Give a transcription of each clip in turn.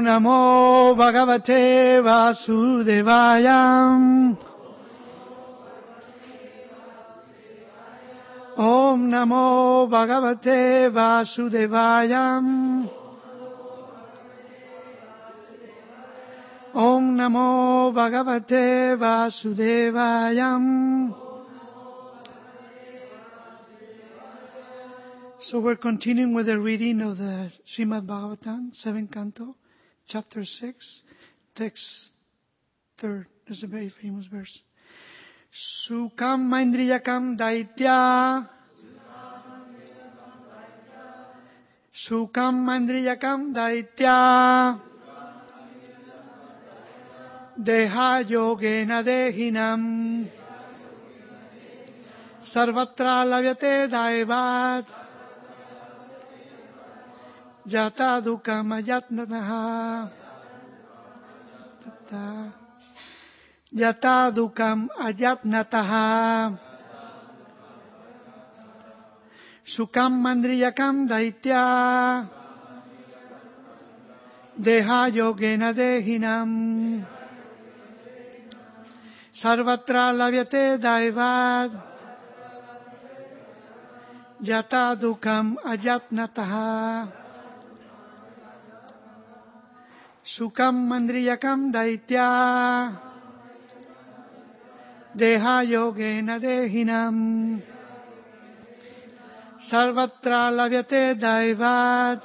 Namo Bhagavate Vasudevaya. Om Namo Bhagavate Vasudevaya. Om Namo Bhagavate Vasudevaya. So we're continuing with the reading of the Srimad Bhagavatam, 7th canto, chapter 6, text 3rd. There's a very famous verse. Sukam Maindriyakam Daitya. Sukam Maindriyakam Daitya. Deha Yogena Dehinam. Sarvatra Lavyate Daivat. Jata Dukam Ayatnataha. Yata Dukam Ayatnataha. Sukam Mandriyakam Daitya. Deha Yogena Dehinam. Sarvatra Lavyate Daivat. Yata Dukam Ayatnataha. Sukam Mandriyakam Daitya. Deha Yogena Dehinam. Sarvatra Lavyate Daivat.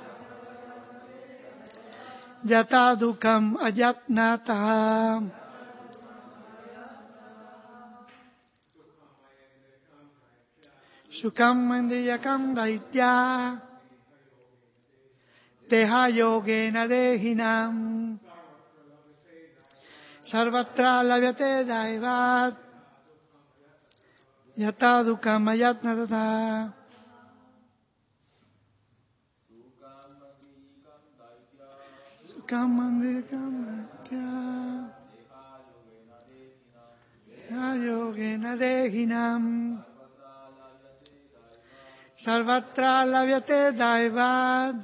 Yata Dukam Ayatnataha. Sukam Mandriyakam Daitya. Deha Yogena Dehinam. Sarvatra Lavyate Daivat. Yata Dukam Ayatnataha. Sukam Mandriyakam Daitya. Deha Yogena Dehinam. Sarvatra Lavyate Daivat.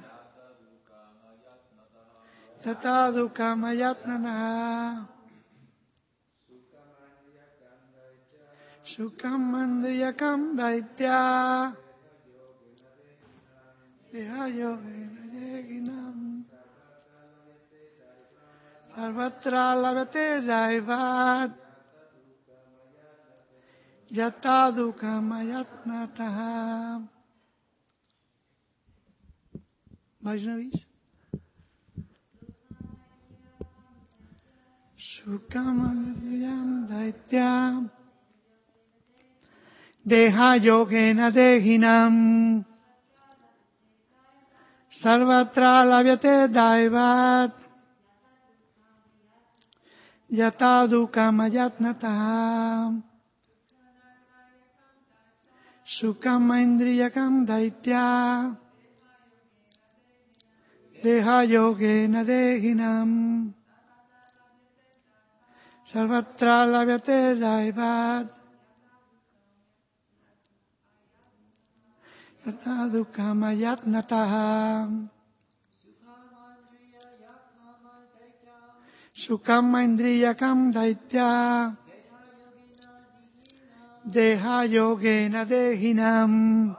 Yata Dukam Ayatnataha. Sukam Mandriyakam Daitya. Deha Yogena Dehinam. Sarvatra Lavyate Daivat. Yata Dukam Ayatnataha. Vaishnavis. Sukam Mandriyakam Daitya. Deha Yogena Dehinam. Sarvatra Lavyate Daivat. Yata Dukam Ayatnataha. Sukam Mandriyakam Daitya. Deha Yogena Dehinam. Sarvatra Lavyate Daivat. Yata Dukam Ayatnataha. Sukam Mandriyakam Daitya. Deha Yogena Dehinam.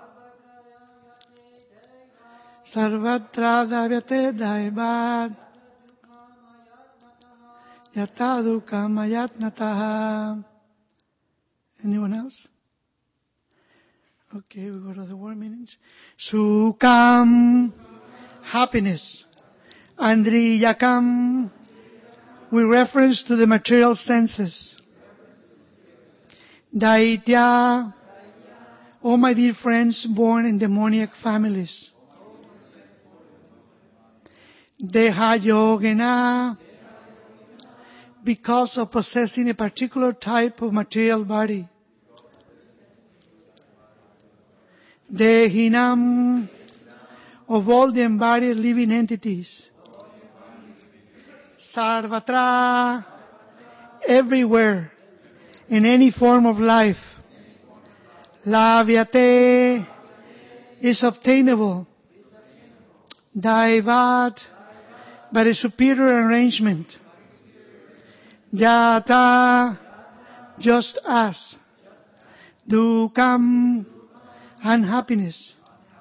Sarvatra Lavyate Daivat. Yata Dukam Ayatnataha. Anyone else? Okay, we go to the word meanings. Sukam, happiness. Andriyakam, with reference to the material senses. Daitya, oh my dear friends born in demoniac families. Deha Yogena, because of possessing a particular type of material body. Dehinam, of all the embodied living entities. Sarvatra, everywhere, in any form of life. Lavyate, is obtainable. Daivat, by the superior arrangement. Yata, just as, dukam, unhappiness.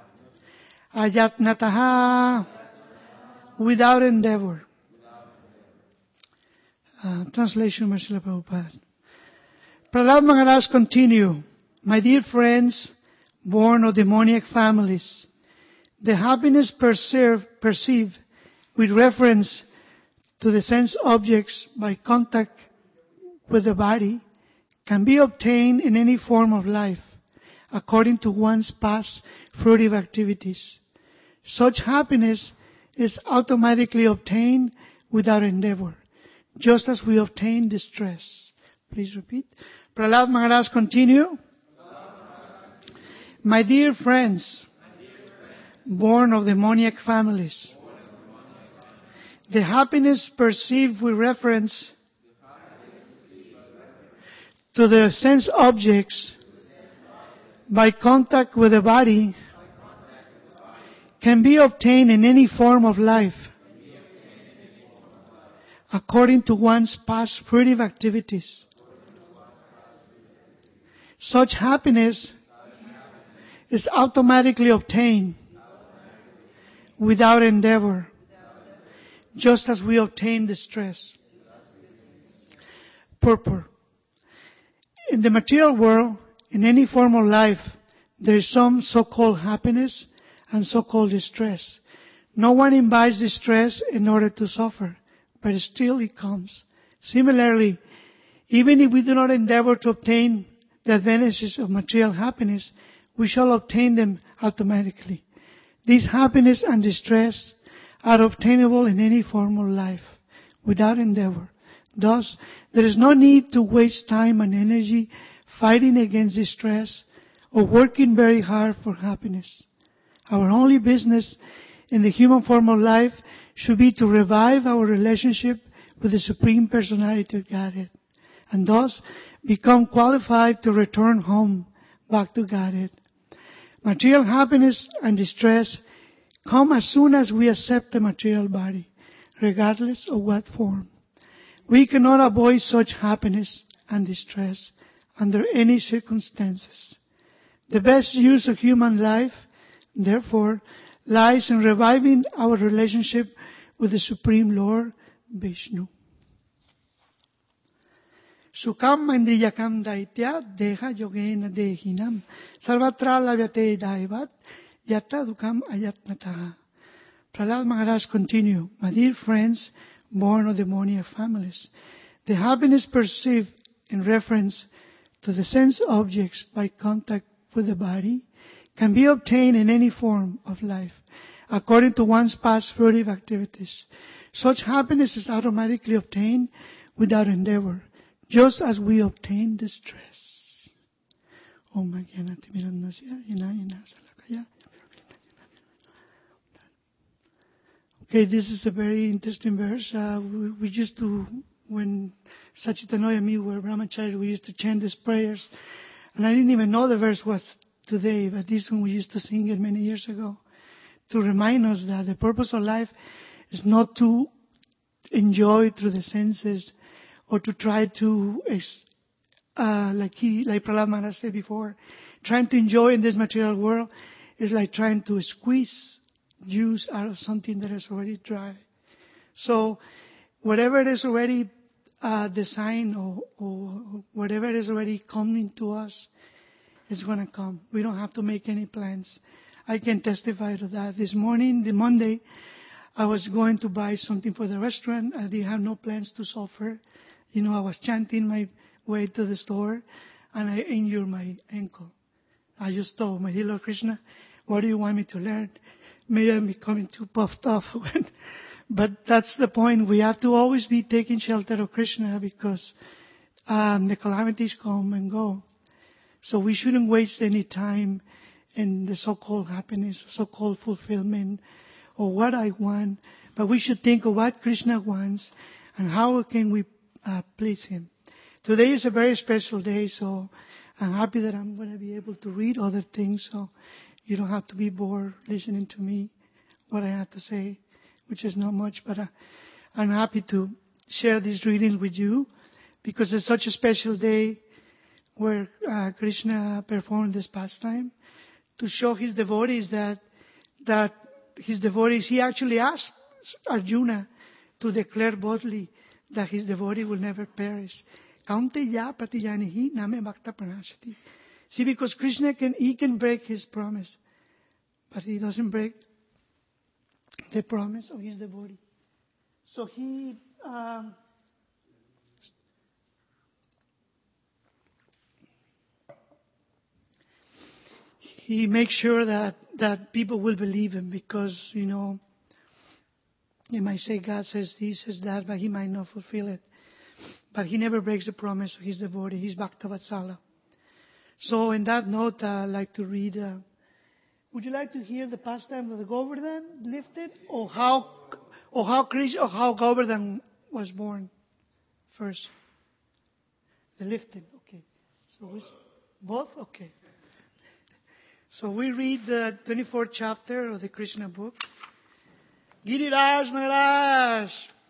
Ayatnataha, without endeavor. Translation, Srila Prabhupada. Prahlad Maharaj continue. My dear friends, born of demoniac families, the happiness perceived with reference to the sense objects by contact with the body can be obtained in any form of life according to one's past fruitive activities. Such happiness is automatically obtained without endeavor, just as we obtain distress. Please repeat. Prahlad Maharaj continue. My dear friends, born of demoniac families, the happiness perceived with reference to the sense objects by contact with the body can be obtained in any form of life according to one's past fruitive activities. Such happiness is automatically obtained without endeavor, just as we obtain distress. Purport. In the material world, in any form of life, there is some so-called happiness and so-called distress. No one invites distress in order to suffer, but still it comes. Similarly, even if we do not endeavor to obtain the advantages of material happiness, we shall obtain them automatically. This happiness and distress are obtainable in any form of life, without endeavor. Thus, there is no need to waste time and energy fighting against distress or working very hard for happiness. Our only business in the human form of life should be to revive our relationship with the Supreme Personality of Godhead, and thus become qualified to return home back to Godhead. Material happiness and distress come as soon as we accept the material body, regardless of what form. We cannot avoid such happiness and distress under any circumstances. The best use of human life, therefore, lies in reviving our relationship with the Supreme Lord, Vishnu. Sukam mandiyakam daitya deha yogena dehinam sarvatra lavyate daivat yatta dukam ayatnataha. Prahlad Maharaj continue. My dear friends, born of demoniac families, the happiness perceived in reference to the sense objects by contact with the body can be obtained in any form of life according to one's past fruitive activities. Such happiness is automatically obtained without endeavor, just as we obtain distress. Okay, this is a very interesting verse. We used to, when Sachitanoya and me were brahmacharis, we used to chant these prayers. And I didn't even know the verse was today, but this one we used to sing it many years ago to remind us that the purpose of life is not to enjoy through the senses or to try to, like Prahlad Maharaj said before, trying to enjoy in this material world is like trying to squeeze juice out of something that is already dry. So whatever it is already designed or whatever it is already coming to us is going to come. We don't have to make any plans. I can testify to that. This morning, the Monday, I was going to buy something for the restaurant. I didn't have no plans to suffer. I was chanting my way to the store and I injured my ankle. I just told my dear Lord Krishna, what do you want me to learn? Maybe I'm becoming too puffed up. But that's the point. We have to always be taking shelter of Krishna because the calamities come and go. So we shouldn't waste any time in the so-called happiness, so-called fulfillment, or what I want. But we should think of what Krishna wants and how can we please Him. Today is a very special day, so I'm happy that I'm going to be able to read other things, so you don't have to be bored listening to me, what I have to say. which is not much, but I'm happy to share these readings with you because it's such a special day where Krishna performed this pastime to show his devotees that his devotees, he actually asked Arjuna to declare boldly that his devotee will never perish. Kaunteya pratijanihi name bhakta pranashati. See, because Krishna can break his promise, but he doesn't break the promise of his devotee. So he makes sure that people will believe him because, they might say God says this, says that, but he might not fulfill it. But he never breaks the promise of his devotee. He's Bhakta Vatsala. So in that note, I'd like to read. Would you like to hear the pastime of the Govardhan lifted, or how Govardhan was born first? The lifted, okay. So both, okay. So we read the 24th chapter of the Krishna book. Giriraj Maharaj,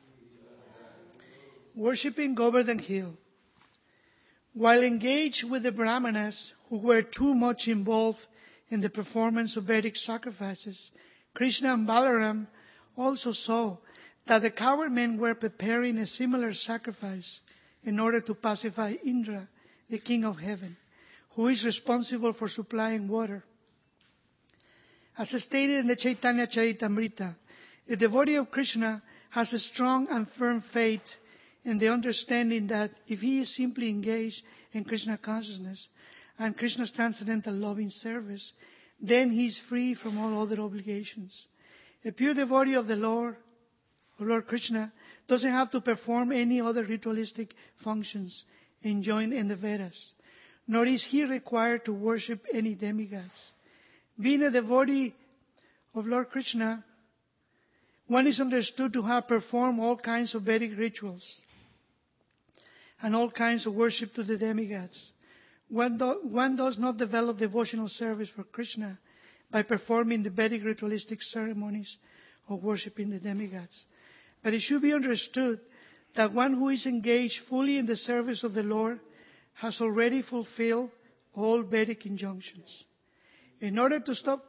worshipping Govardhan Hill. While engaged with the Brahmanas who were too much involved in the performance of Vedic sacrifices, Krishna and Balaram also saw that the coward men were preparing a similar sacrifice in order to pacify Indra, the king of heaven, who is responsible for supplying water. As stated in the Chaitanya Charitamrita, a devotee of Krishna has a strong and firm faith in the understanding that if he is simply engaged in Krishna consciousness and Krishna's transcendental loving service, then he is free from all other obligations. A pure devotee of the Lord Krishna, doesn't have to perform any other ritualistic functions enjoined in the Vedas, nor is he required to worship any demigods. Being a devotee of Lord Krishna, one is understood to have performed all kinds of Vedic rituals and all kinds of worship to the demigods. One does not develop devotional service for Krishna by performing the Vedic ritualistic ceremonies of worshipping the demigods. But it should be understood that one who is engaged fully in the service of the Lord has already fulfilled all Vedic injunctions. In order to stop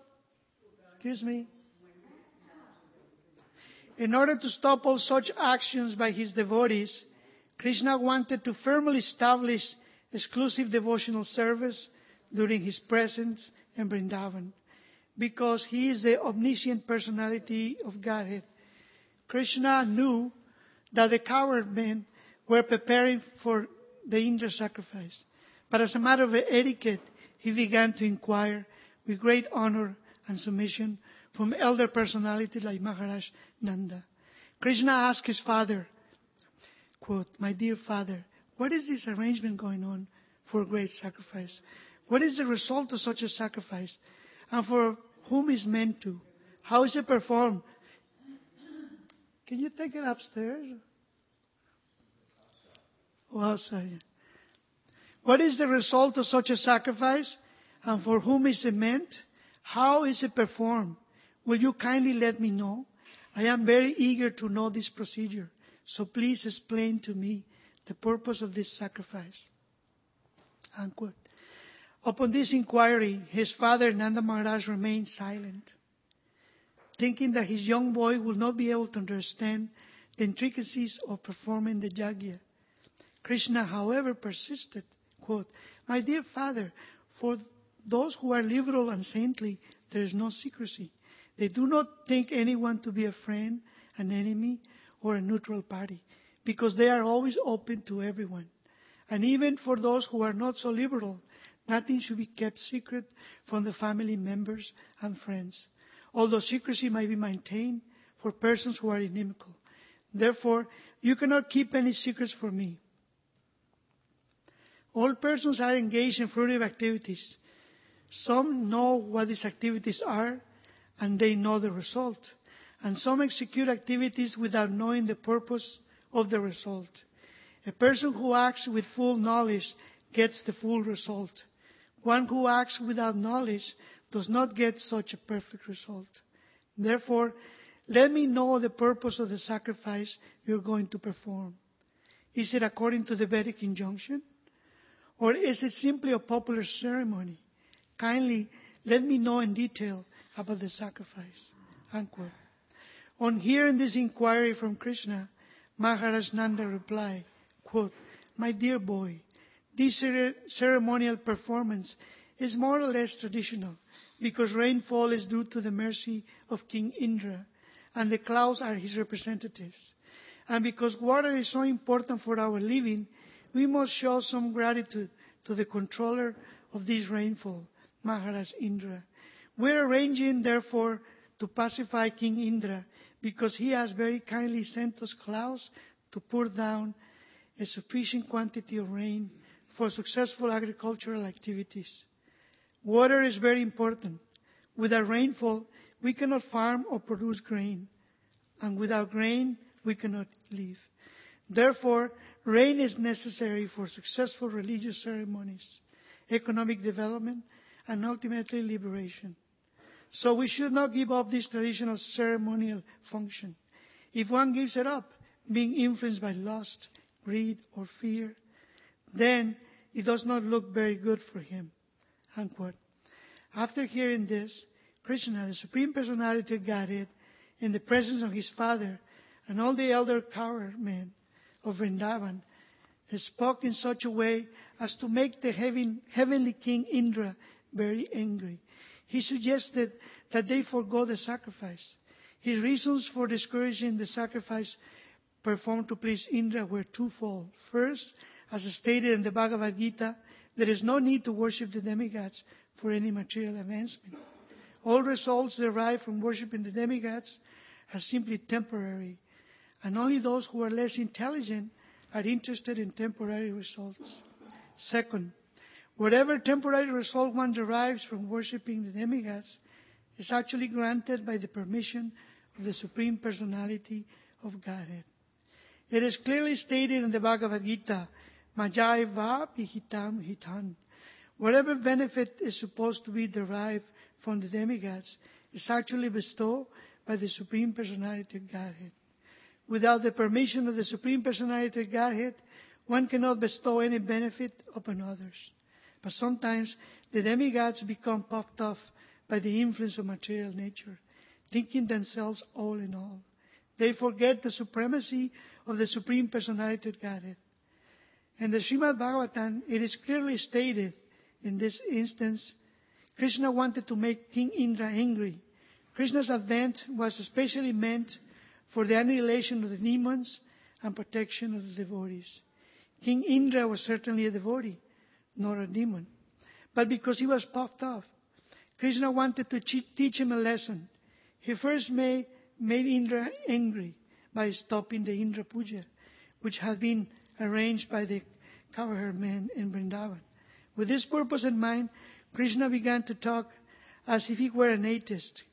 all such actions by his devotees, Krishna wanted to firmly establish exclusive devotional service during his presence in Vrindavan. Because he is the omniscient personality of Godhead, Krishna knew that the coward men were preparing for the Indra sacrifice. But as a matter of etiquette, he began to inquire with great honor and submission from elder personalities like Maharaj Nanda. Krishna asked his father, quote, "My dear father, what is this arrangement going on for a great sacrifice? What is the result of such a sacrifice? And for whom is meant to? How is it performed?" Can you take it upstairs? Or outside? What is the result of such a sacrifice? And for whom is it meant? How is it performed? Will you kindly let me know? I am very eager to know this procedure. So please explain to me the purpose of this sacrifice. Unquote. Upon this inquiry, his father Nanda Maharaj remained silent, thinking that his young boy would not be able to understand the intricacies of performing the yajna. Krishna, however, persisted, quote, "My dear father, for those who are liberal and saintly, there is no secrecy. They do not think anyone to be a friend, an enemy, or a neutral party, because they are always open to everyone. And even for those who are not so liberal, nothing should be kept secret from the family members and friends, although secrecy might be maintained for persons who are inimical. Therefore, you cannot keep any secrets from me. All persons are engaged in fruitive activities. Some know what these activities are, and they know the result. And some execute activities without knowing the purpose of the result. A person who acts with full knowledge gets the full result. One who acts without knowledge does not get such a perfect result. Therefore, Let me know the purpose of the sacrifice you're going to perform. Is it according to the Vedic injunction? Or is it simply a popular ceremony? Kindly let me know in detail about the sacrifice." Unquote. On hearing this inquiry from Krishna, Maharaj Nanda replied, quote, "My dear boy, this ceremonial performance is more or less traditional because rainfall is due to the mercy of King Indra and the clouds are his representatives. And because water is so important for our living, we must show some gratitude to the controller of this rainfall, Maharaj Indra. We're arranging, therefore, to pacify King Indra because he has very kindly sent us clouds to pour down a sufficient quantity of rain for successful agricultural activities. Water is very important. Without rainfall, we cannot farm or produce grain. And without grain, we cannot live. Therefore, rain is necessary for successful religious ceremonies, economic development, and ultimately liberation. So we should not give up this traditional ceremonial function. If one gives it up, being influenced by lust, greed, or fear, then it does not look very good for him." Unquote. After hearing this, Krishna, the Supreme Personality of Godhead, in the presence of his father and all the elder cowherd men of Vrindavan, spoke in such a way as to make the heavenly king Indra very angry. He suggested that they forego the sacrifice. His reasons for discouraging the sacrifice performed to please Indra were twofold. First, as stated in the Bhagavad Gita, there is no need to worship the demigods for any material advancement. All results derived from worshiping the demigods are simply temporary, and only those who are less intelligent are interested in temporary results. Second, whatever temporary result one derives from worshipping the demigods is actually granted by the permission of the Supreme Personality of Godhead. It is clearly stated in the Bhagavad Gita, "Majaiva pihitam hitan." Whatever benefit is supposed to be derived from the demigods is actually bestowed by the Supreme Personality of Godhead. Without the permission of the Supreme Personality of Godhead, one cannot bestow any benefit upon others. But sometimes the demigods become puffed off by the influence of material nature, thinking themselves all in all. They forget the supremacy of the Supreme Personality of Godhead. In the Srimad Bhagavatam, it is clearly stated in this instance, Krishna wanted to make King Indra angry. Krishna's advent was especially meant for the annihilation of the demons and protection of the devotees. King Indra was certainly a devotee, not a demon. But because he was puffed off, Krishna wanted to teach him a lesson. He first made Indra angry by stopping the Indra Puja, which had been arranged by the cowherd men in Vrindavan. With this purpose in mind, Krishna began to talk as if he were an atheist,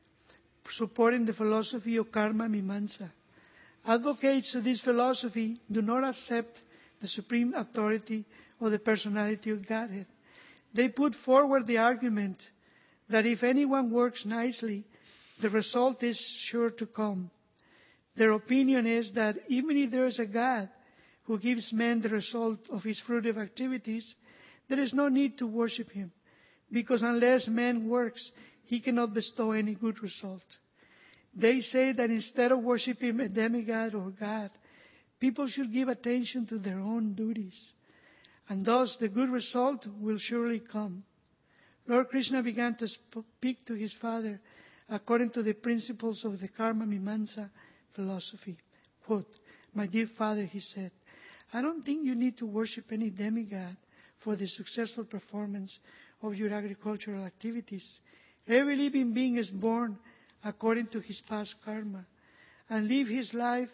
supporting the philosophy of karma mimamsa. Advocates of this philosophy do not accept the supreme authority of the personality of Godhead. They put forward the argument that if anyone works nicely, the result is sure to come. Their opinion is that even if there is a God who gives man the result of his fruitive activities, there is no need to worship him, because unless man works, he cannot bestow any good result. They say that instead of worshiping a demigod or God, people should give attention to their own duties, and thus the good result will surely come. Lord Krishna began to speak to his father according to the principles of the karma mimamsa philosophy. Quote, "My dear father," he said, "I don't think you need to worship any demigod for the successful performance of your agricultural activities. Every living being is born according to his past karma and live his life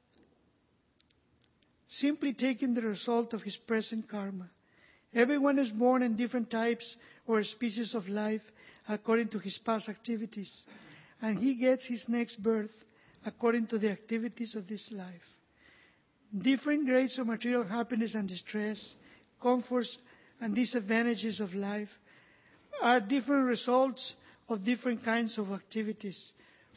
simply taking the result of his present karma. Everyone is born in different types or species of life according to his past activities, and he gets his next birth according to the activities of this life. Different grades of material happiness and distress, comforts and disadvantages of life are different results of different kinds of activities.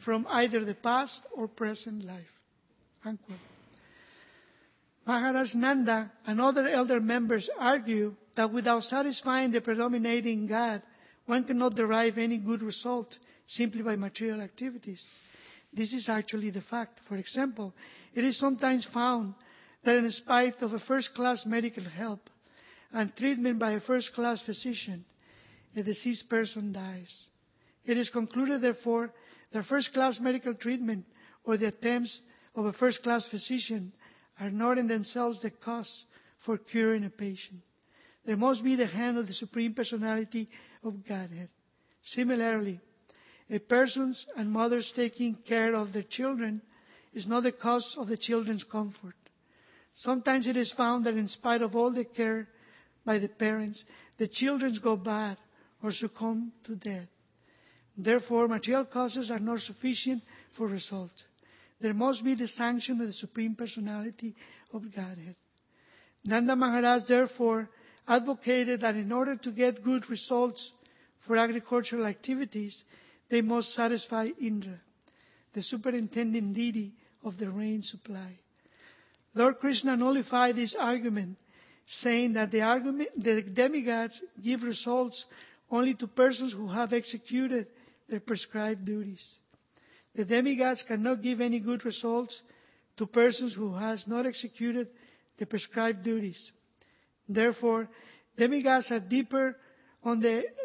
from either the past or present life. Unquote. Maharaj Nanda and other elder members argue that without satisfying the predominating God, one cannot derive any good result simply by material activities. This is actually the fact. For example, it is sometimes found that in spite of a first-class medical help and treatment by a first-class physician, a deceased person dies. It is concluded, therefore, that first-class medical treatment or the attempts of a first-class physician are not in themselves the cause for curing a patient. There must be the hand of the Supreme Personality of Godhead. Similarly, a person's and mother's taking care of their children is not the cause of the children's comfort. Sometimes it is found that in spite of all the care by the parents, the children go bad or succumb to death. Therefore, material causes are not sufficient for result. There must be the sanction of the Supreme Personality of Godhead. Nanda Maharaj, therefore, advocated that in order to get good results for agricultural activities, they must satisfy Indra, the superintending deity of the rain supply. Lord Krishna nullified this argument, saying that the demigods give results only to persons who have executed their prescribed duties. The demigods cannot give any good results to persons who has not executed the prescribed duties. Therefore, demigods are dependent on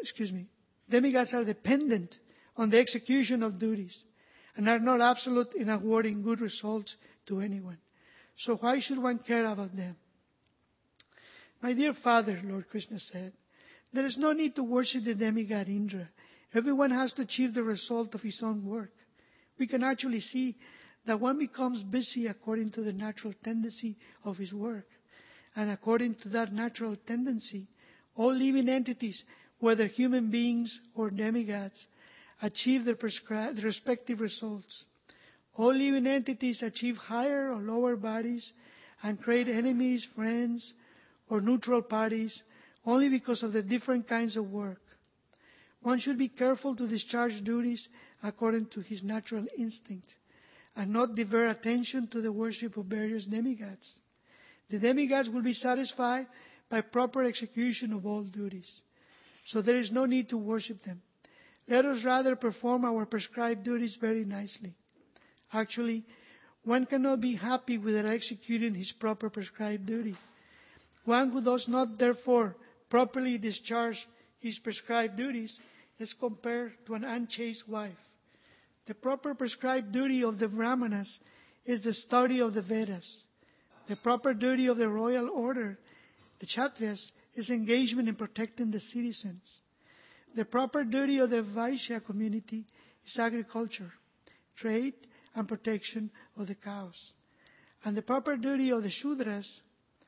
the execution of duties and are not absolute in awarding good results to anyone. So why should one care about them? My dear Father, Lord Krishna said, there is no need to worship the demigod Indra. Everyone has to achieve the result of his own work. We can actually see that one becomes busy according to the natural tendency of his work. And according to that natural tendency, all living entities, whether human beings or demigods, achieve their respective results. All living entities achieve higher or lower bodies and create enemies, friends, or neutral parties only because of the different kinds of work. One should be careful to discharge duties according to his natural instinct and not divert attention to the worship of various demigods. The demigods will be satisfied by proper execution of all duties. So there is no need to worship them. Let us rather perform our prescribed duties very nicely. Actually, one cannot be happy without executing his proper prescribed duty. One who does not, therefore, properly discharge his prescribed duties is compared to an unchaste wife. The proper prescribed duty of the Brahmanas is the study of the Vedas. The proper duty of the royal order, the Kshatriyas, is engagement in protecting the citizens. The proper duty of the Vaishya community is agriculture, trade, and protection of the cows. And the proper duty of the Shudras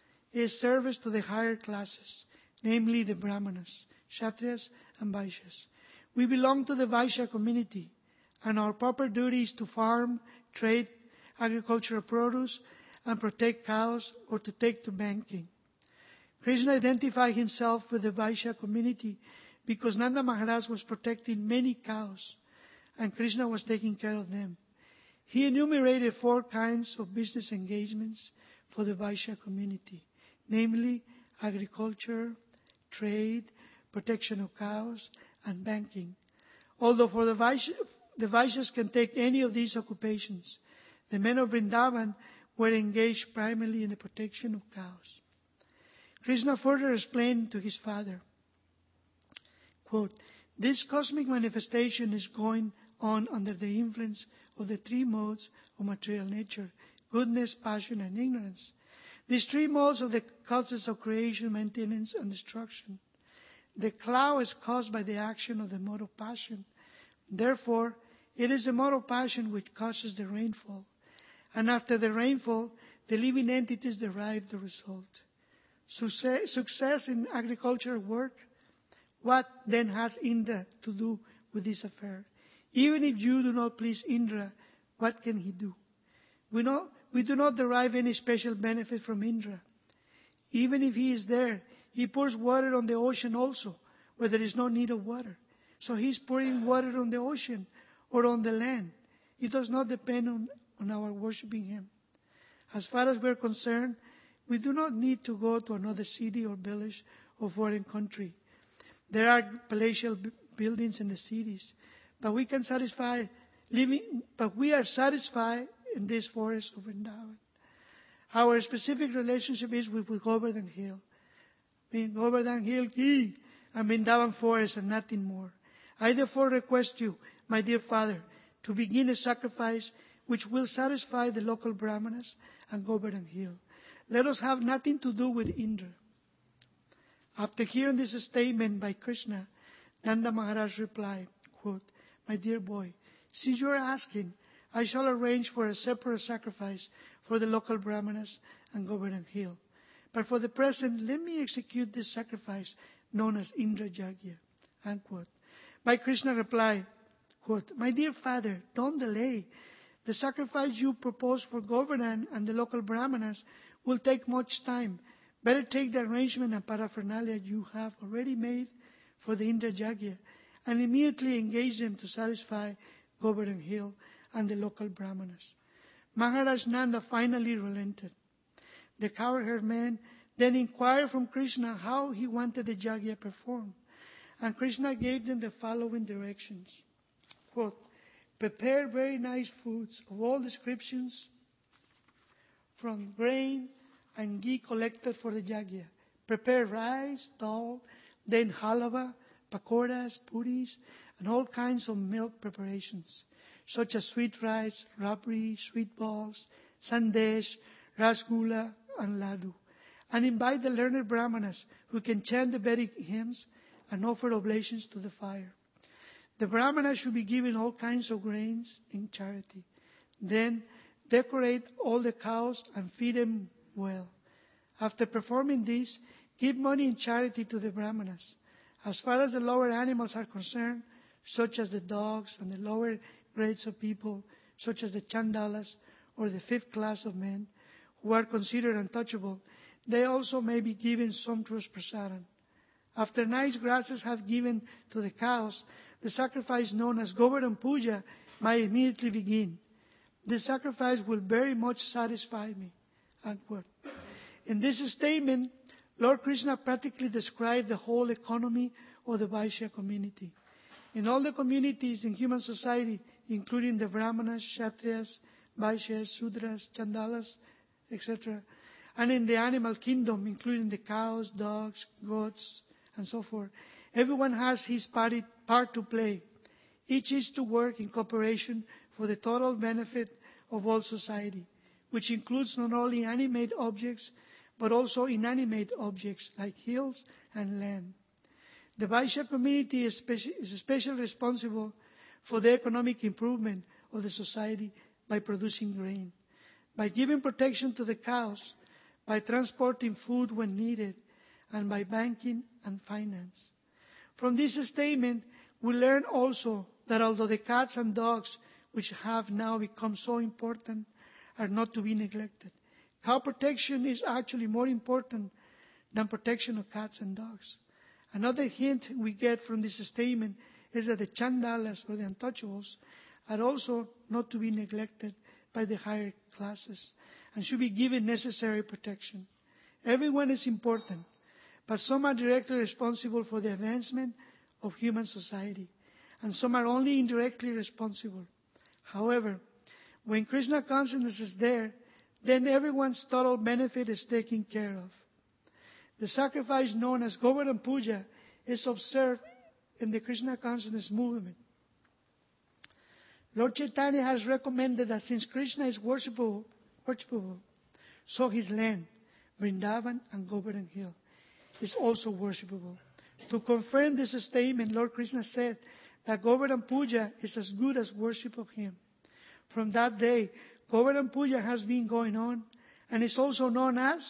is service to the higher classes, namely the Brahmanas, Kshatriyas, and Vaishyas. We belong to the Vaishya community, and our proper duty is to farm, trade agricultural produce, and protect cows or to take to banking. Krishna identified himself with the Vaishya community because Nanda Maharaj was protecting many cows, and Krishna was taking care of them. He enumerated 4 kinds of business engagements for the Vaishya community, namely agriculture, trade, protection of cows, and banking. Although for the Vaishyas can take any of these occupations, the men of Vrindavan were engaged primarily in the protection of cows. Krishna further explained to his father, quote, this cosmic manifestation is going on under the influence of the 3 modes of material nature, goodness, passion, and ignorance. These 3 modes are the causes of creation, maintenance, and destruction. The cloud is caused by the action of the mode of passion. Therefore, it is the mode of passion which causes the rainfall. And after the rainfall, the living entities derive the result. Success in agricultural work, what then has Indra to do with this affair? Even if you do not please Indra, what can he do? We do not derive any special benefit from Indra. Even if he is there, he pours water on the ocean also, where there is no need of water. So he's pouring water on the ocean or on the land. it does not depend on our worshiping Him. As far as we're concerned, we do not need to go to another city or village or foreign country. There are palatial buildings in the cities, but we are satisfied in this forest of Vrindavan. Our specific relationship is with Govardhan Hill. Govardhan Hill King and Vrindavan forest and nothing more. I therefore request you, my dear Father, to begin a sacrifice which will satisfy the local Brahmanas and Govardhan Hill. Let us have nothing to do with Indra. After hearing this statement by Krishna, Nanda Maharaj replied, quote, My dear boy, since you are asking, I shall arrange for a separate sacrifice for the local Brahmanas and Govardhan Hill. But for the present, let me execute this sacrifice known as Indra Yagya. Unquote. By Krishna replied, quote, My dear father, don't delay. The sacrifice you propose for Govardhan and the local Brahmanas will take much time. Better take the arrangement and paraphernalia you have already made for the Indra Yagya and immediately engage them to satisfy Govardhan Hill and the local Brahmanas. Maharaj Nanda finally relented. The cowherd man then inquired from Krishna how he wanted the Yagya performed. And Krishna gave them the following directions. Quote, Prepare very nice foods of all descriptions from grain and ghee collected for the Yagya. Prepare rice, dal, then halava, pakoras, puris, and all kinds of milk preparations, such as sweet rice, rabri, sweet balls, sandesh, rasgulla, and laddu. And invite the learned Brahmanas who can chant the Vedic hymns and offer oblations to the fire. The Brahmanas should be given all kinds of grains in charity. Then decorate all the cows and feed them well. After performing this, give money in charity to the Brahmanas. As far as the lower animals are concerned, such as the dogs and the lower grades of people, such as the chandalas or the fifth class of men, who are considered untouchable, they also may be given sumptuous prasadam. After nice grasses have given to the cows, the sacrifice known as Govardhan Puja might immediately begin. This sacrifice will very much satisfy me. Unquote. In this statement, Lord Krishna practically described the whole economy of the Vaishya community. In all the communities in human society, including the Brahmanas, Kshatriyas, Vaishyas, Sudras, Chandalas, etc., and in the animal kingdom, including the cows, dogs, goats, and so forth, everyone has his part to play. Each is to work in cooperation for the total benefit of all society, which includes not only animate objects, but also inanimate objects like hills and land. The Vaishya community is especially responsible for the economic improvement of the society by producing grain, by giving protection to the cows, by transporting food when needed, and by banking and finance. From this statement, we learn also that although the cats and dogs, which have now become so important, are not to be neglected, cow protection is actually more important than protection of cats and dogs. Another hint we get from this statement is that the chandalas, or the untouchables, are also not to be neglected by the higher classes and should be given necessary protection. Everyone is important, but some are directly responsible for the advancement of human society, and some are only indirectly responsible. However, when Krishna consciousness is there, then everyone's total benefit is taken care of. The sacrifice known as Govardhan Puja is observed in the Krishna consciousness movement. Lord Chaitanya has recommended that since Krishna is worshipable, so his land, Vrindavan and Govardhan Hill, is also worshipable. To confirm this statement, Lord Krishna said that Govardhan Puja is as good as worship of him. From that day, Govardhan Puja has been going on and is also known as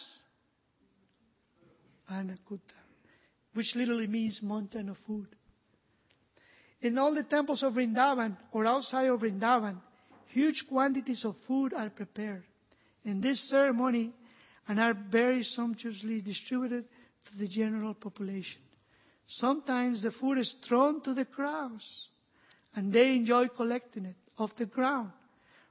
Annakutta, which literally means mountain of food. In all the temples of Vrindavan or outside of Vrindavan, huge quantities of food are prepared in this ceremony and are very sumptuously distributed to the general population. Sometimes the food is thrown to the crowds and they enjoy collecting it off the ground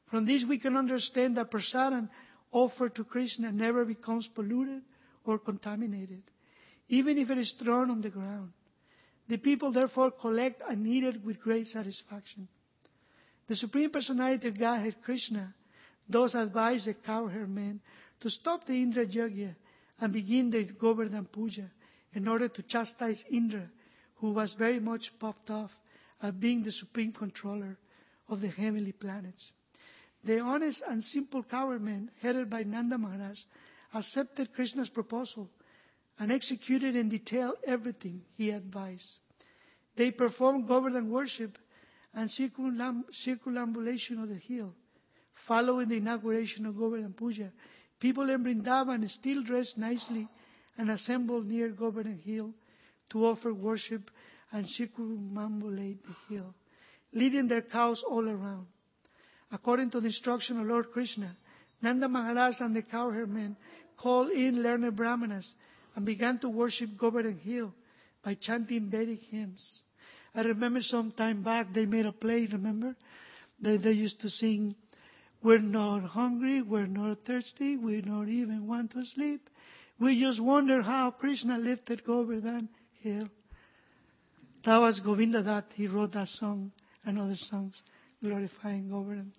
From this we can understand that prasadam offered to Krishna never becomes polluted or contaminated, even if it is thrown on the ground. The people therefore collect and eat it with great satisfaction. The Supreme Personality of Godhead, Krishna, thus advised the cowherd men to stop the Indra Yajna and begin the Govardhan Puja in order to chastise Indra, who was very much puffed off at being the supreme controller of the heavenly planets. The honest and simple cowherd men, headed by Nanda Maharaj, accepted Krishna's proposal and executed in detail everything he advised. They performed Govardhan worship and circumambulation of the hill. Following the inauguration of Govardhan Puja, people in Vrindavan still dressed nicely and assembled near Govardhan Hill to offer worship and circumambulate the hill, leading their cows all around. According to the instruction of Lord Krishna, Nanda Maharaj and the cowherd men called in learned brahmanas and began to worship Govardhan Hill by chanting Vedic hymns. I remember some time back they made a play, remember? They used to sing, "We're not hungry, we're not thirsty, we don't even want to sleep. We just wonder how Krishna lifted Govardhan Hill." That was Govinda Dutt. He wrote that song and other songs glorifying Govardhan.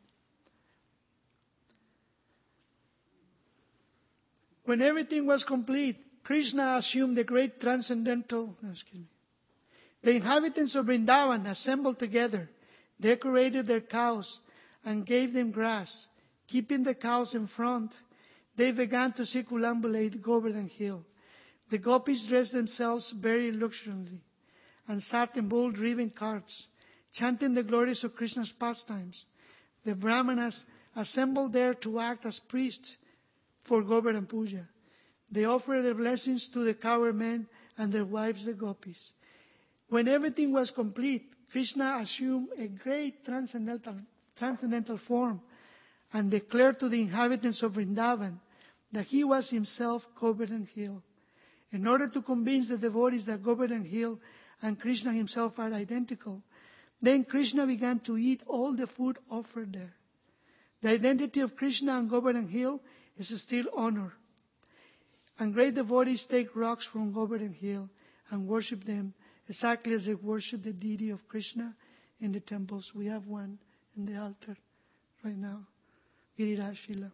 When everything was complete, Krishna assumed the great transcendental. The inhabitants of Vrindavan assembled together, decorated their cows, and gave them grass. Keeping the cows in front, they began to circumambulate Govardhan Hill. The gopis dressed themselves very luxuriously and sat in bull-driven carts, chanting the glories of Krishna's pastimes. The brahmanas assembled there to act as priests for Govardhan Puja. They offered their blessings to the cowherd men and their wives, the gopis. When everything was complete, Krishna assumed a great transcendental form and declared to the inhabitants of Vrindavan that he was himself Govardhan Hill. In order to convince the devotees that Govardhan Hill and Krishna himself are identical, then Krishna began to eat all the food offered there. The identity of Krishna and Govardhan Hill is still honored. And great devotees take rocks from Govardhan Hill and worship them exactly as they worship the deity of Krishna in the temples. We have one in the altar right now, Giriraj Shila.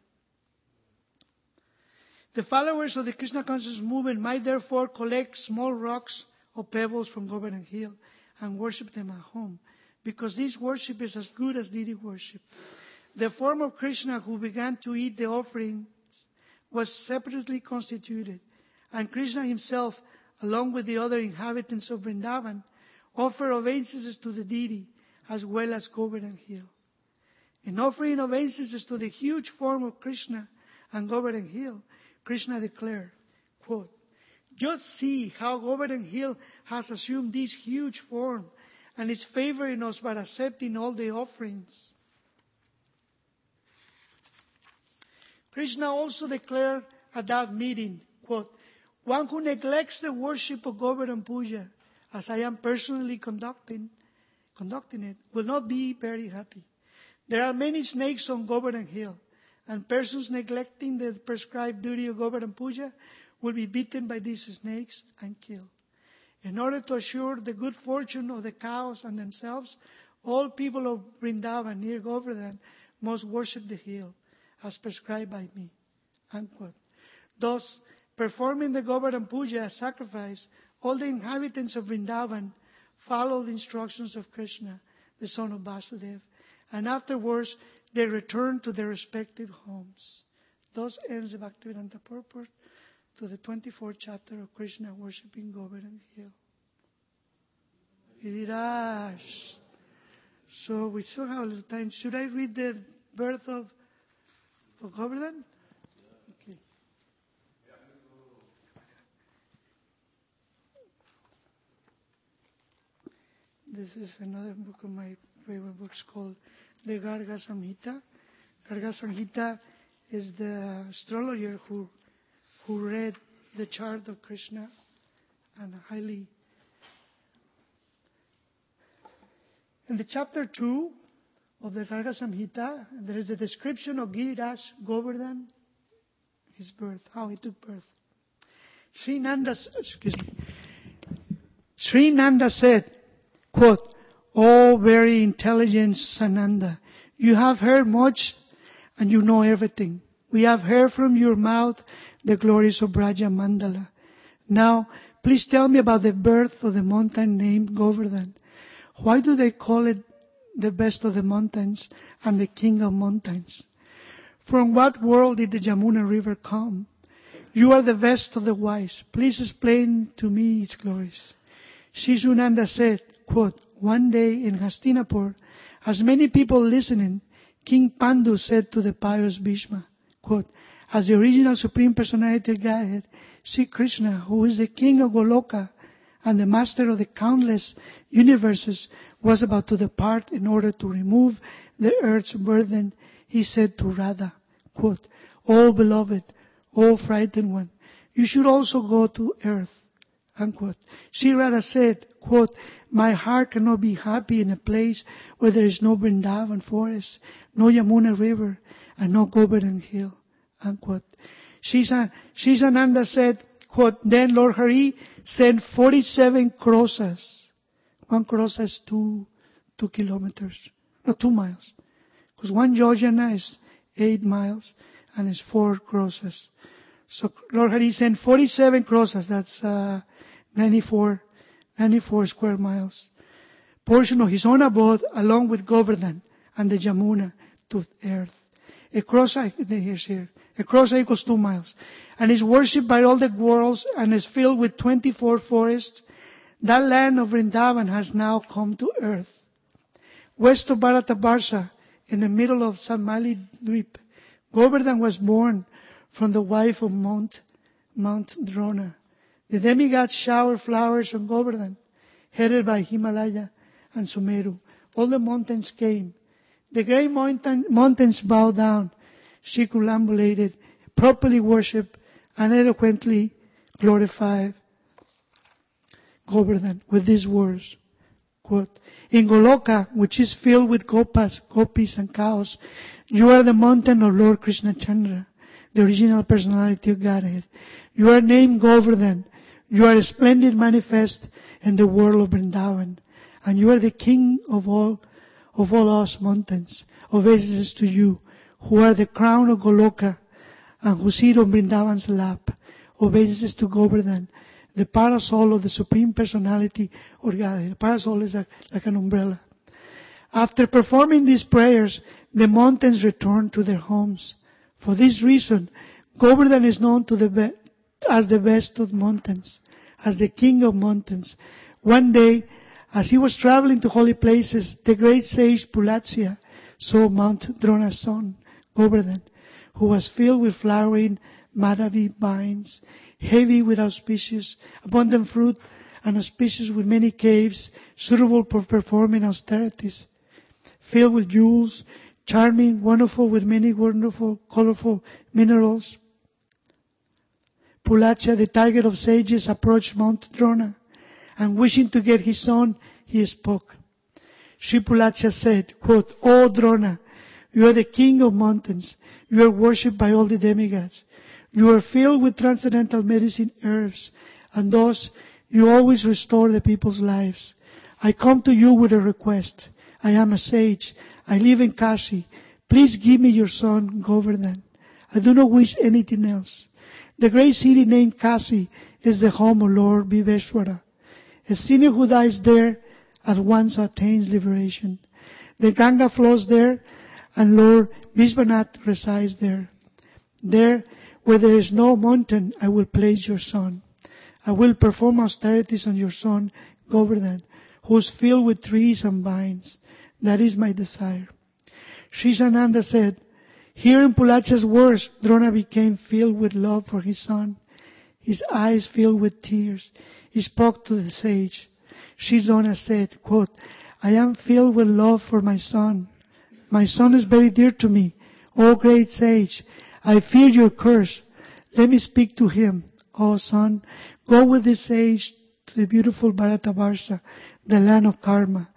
The followers of the Krishna consciousness movement might therefore collect small rocks or pebbles from Govardhan Hill and worship them at home, because this worship is as good as deity worship. The form of Krishna who began to eat the offerings was separately constituted, and Krishna himself, along with the other inhabitants of Vrindavan, offered obeisances to the deity as well as Govardhan Hill. In offering obeisances to the huge form of Krishna and Govardhan Hill, Krishna declared, quote, "Just see how Govardhan Hill has assumed this huge form and is favoring us by accepting all the offerings." Krishna also declared at that meeting, quote, "One who neglects the worship of Govardhan Puja, as I am personally conducting it, will not be very happy. There are many snakes on Govardhan Hill, and persons neglecting the prescribed duty of Govardhan Puja will be bitten by these snakes and killed. In order to assure the good fortune of the cows and themselves, all people of Vrindavan near Govardhan must worship the hill, as prescribed by me." Unquote. Thus, performing the Govardhan Puja as sacrifice, all the inhabitants of Vrindavan followed the instructions of Krishna, the son of Vasudeva, and afterwards they returned to their respective homes. Thus ends the Bhaktivedanta purport to the 24th chapter of Krishna worshipping Govardhan Hill. Giriraj. So we still have a little time. Should I read the birth of Govardhan? Okay. This is another book of my favorite books called the Garga Samhita. Garga Samhita is the astrologer who read the chart of Krishna and highly. In the chapter 2, of the Garga Samhita, there is a description of Giriraj Govardhan, his birth, how he took birth. Sri Nanda said, quote, "Oh, very intelligent Sananda, you have heard much and you know everything. We have heard from your mouth the glories of Braja Mandala. Now, please tell me about the birth of the mountain named Govardhan. Why do they call it the best of the mountains and the king of mountains? From what world did the Jamuna river come? You are the best of the wise. Please explain to me its glories." Shishunanda said, quote, "One day in Hastinapur, as many people listening, King Pandu said to the pious Bhishma, quote, as the original Supreme Personality of Godhead, Sri Krishna, who is the king of Goloka and the master of the countless universes, was about to depart in order to remove the earth's burden, he said to Radha, quote, "Oh beloved, oh frightened one, you should also go to earth." Unquote. Sri Radha said, quote, "My heart cannot be happy in a place where there is no Vrindavan forest, no Yamuna river, and no Govardhan hill." Unquote. Shisananda said, quote, "Then Lord Hari sent 47 crosas. One crossa is 2 kilometers, no 2 miles. Because one yojana is 8 miles and it's 4 crosses. So Lord Hari sent 47 crosses, that's 94 square miles. Portion of his own abode along with Govardhan and the Jamuna to earth. A crossa equals 2 miles. And is worshipped by all the worlds and is filled with 24 forests. That land of Vrindavan has now come to earth. West of Bharatabarsha, in the middle of Samali Dweep, Govardhan was born from the wife of Mount Drona. The demigods showered flowers on Govardhan, headed by Himalaya and Sumeru. All the mountains came. The great mountains bowed down, circumambulated, properly worshipped, and eloquently glorified Govardhan with these words, quote, "In Goloka, which is filled with gopis and cows, you are the mountain of Lord Krishna Chandra, the original personality of Godhead. You are named Govardhan. You are a splendid manifest in the world of Vrindavan, and you are the king of all us mountains. Obeisances to you, who are the crown of Goloka, and who sit on Vrindavan's lap. Obeisances to Govardhan, the parasol of the Supreme Personality of Godhead." The parasol is like an umbrella. After performing these prayers, the mountains returned to their homes. For this reason, Govardhan is known as the best of mountains, as the king of mountains. One day, as he was traveling to holy places, the great sage Pulatsya saw Mount Drona's son, Govardhan, who was filled with flowering Madhavi vines, heavy with abundant fruit, and auspicious with many caves, suitable for performing austerities, filled with jewels, charming, wonderful with many wonderful, colorful minerals. Pulatsya, the target of sages, approached Mount Drona, and wishing to get his son, he spoke. Sri Pulatsya said, quote, "O Drona, you are the king of mountains. You are worshipped by all the demigods. You are filled with transcendental medicine herbs, and thus you always restore the people's lives. I come to you with a request. I am a sage. I live in Kashi. Please give me your son, Govardhan. I do not wish anything else. The great city named Kashi is the home of Lord Viveshwara. A sinner who dies there at once attains liberation. The Ganga flows there, and Lord Vishwanath resides there. There, where there is no mountain, I will place your son. I will perform austerities on your son, Govardhan, who is filled with trees and vines. That is my desire." Shisananda said, hearing Pulatsya's words, Drona became filled with love for his son. His eyes filled with tears. He spoke to the sage. Drona said, quote, "I am filled with love for my son. My son is very dear to me. O great sage, I fear your curse. Let me speak to him. O son, go with this sage to the beautiful Bharatabarsha, the land of karma.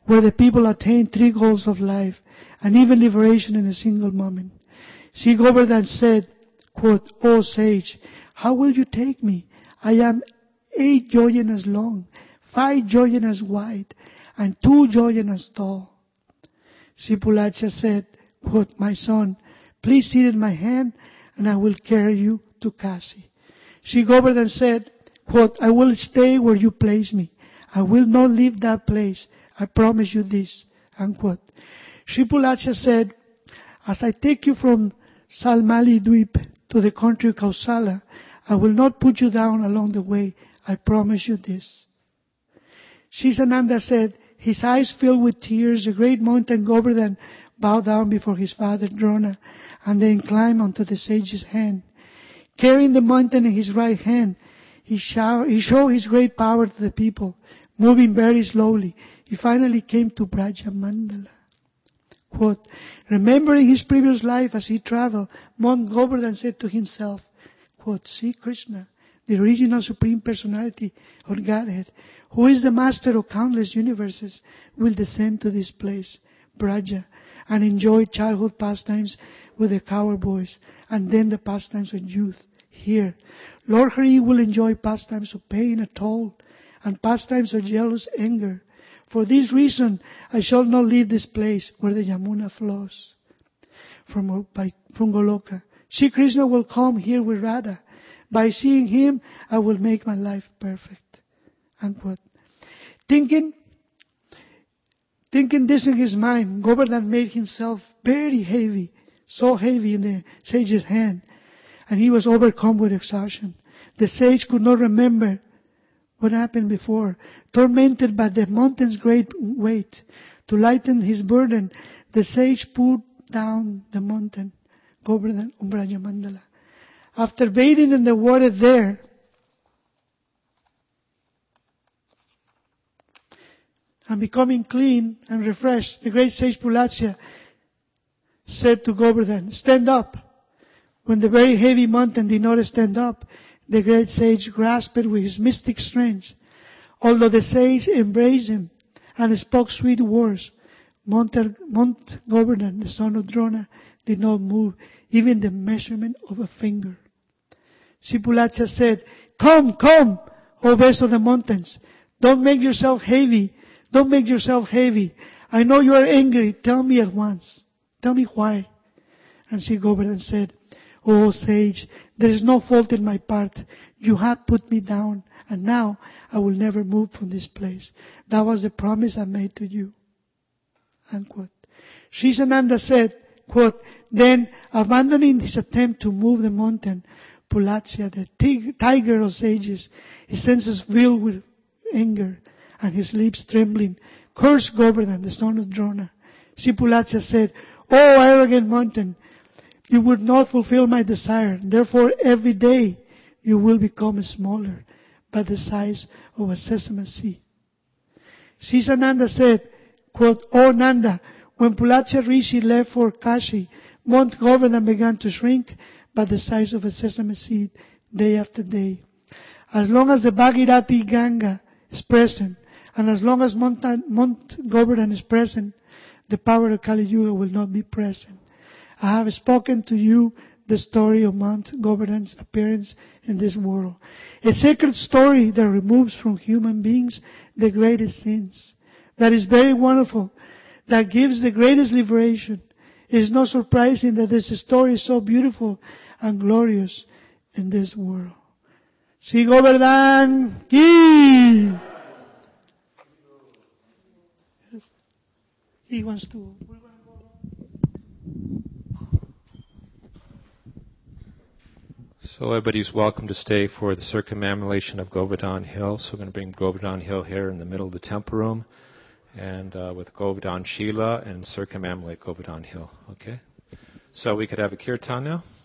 where the people attain 3 goals of life, and even liberation in a single moment. Sri Govardhan said, quote, "O sage, how will you take me? I am 8 yojanas long, 5 yojanas wide, and 2 yojanas tall." Sri Pulacha said, quote, "My son, please sit in my hand, and I will carry you to Kasi." Sri Govardhan said, quote, "I will stay where you place me. I will not leave that place. I promise you this." Unquote. Sri Pulacha said, "As I take you from Salmali Dweep to the country of Kausala, I will not put you down along the way. I promise you this." Sri Sananda said, his eyes filled with tears, the great mountain Govardhan bowed down before his father Drona, and then climbed onto the sage's hand. Carrying the mountain in his right hand, he showed his great power to the people. Moving very slowly, he finally came to Brajamandala. Quote, remembering his previous life as he traveled, Mount Govardhan said to himself, quote, "See Krishna, the original Supreme Personality of Godhead, who is the master of countless universes, will descend to this place, Braja, and enjoy childhood pastimes with the cowherd boys, and then the pastimes of youth. Here, Lord Hari will enjoy pastimes of pain and toil, and pastimes of jealous anger. For this reason, I shall not leave this place where the Yamuna flows from Goloka. Shri Krishna will come here with Radha. By seeing him, I will make my life perfect." Unquote. Thinking this in his mind, Govardhan made himself very heavy, so heavy in the sage's hand, and he was overcome with exhaustion. The sage could not remember what happened before. Tormented by the mountain's great weight, to lighten his burden, the sage put down the mountain, Govardhan Brajamandala. After bathing in the water there, and becoming clean and refreshed, the great sage Pulacha said to Govardhan, "Stand up." When the very heavy mountain did not stand up, the great sage grasped it with his mystic strength. Although the sage embraced him and spoke sweet words, Mount Govardhan, the son of Drona, did not move even the measurement of a finger. Sri Pulacha said, Come, O best of the mountains. Don't make yourself heavy. Don't make yourself heavy. I know you are angry. Tell me at once. Tell me why." And Sri Govardhan said, "O sage, there is no fault in my part. You have put me down, and now I will never move from this place. That was the promise I made to you." Unquote. Sri Sananda said, quote, "Then, abandoning his attempt to move the mountain, Pulacha, the tiger of sages, his senses filled with anger and his lips trembling, cursed Govardhan, the son of Drona. Sri Pulacha said, "O arrogant mountain, you would not fulfill my desire. Therefore, every day you will become smaller, by the size of a sesame seed." Sri Sananda said, quote, "O Nanda, when Pulacha Rishi left for Kashi, Mount Govardhan began to shrink by the size of a sesame seed day after day. As long as the Bhagirathi Ganga is present, and as long as Mount Govardhan is present, the power of Kali Yuga will not be present. I have spoken to you the story of Mount Govardhan's appearance in this world. A sacred story that removes from human beings the greatest sins. That is very wonderful. That gives the greatest liberation. It is not surprising that this story is so beautiful and glorious in this world." Sri Govardhan Ki! He wants to... So everybody's welcome to stay for the circumambulation of Govardhan Hill. So we're going to bring Govardhan Hill here in the middle of the temple room, and with Govardhan Shila and circumambulate Govardhan Hill. Okay? So we could have a kirtan now.